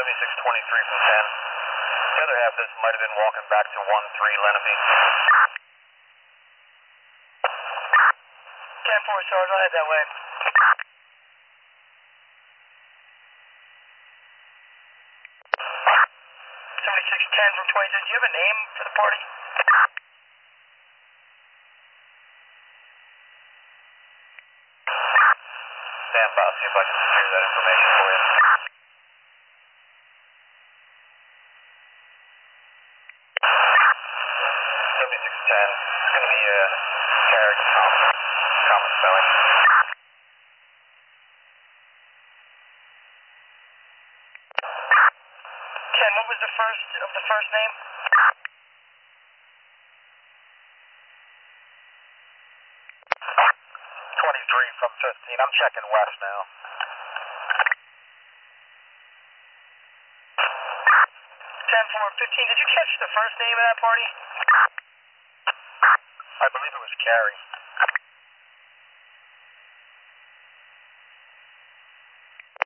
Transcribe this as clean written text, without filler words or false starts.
7623 from 10. The other half of this might have been walking back to 1-3 Lenape. 10-4, Sarge, I'll head that way. 7610 from 26. Do you have a name for the party? Stand by, see if I can secure that information for you. 7610. It's going to be a carriage common spelling. 10, what was the first name? 23 from 15. I'm checking west now. 10-4, 15. Did you catch the first name of that party? I believe it was Carrie.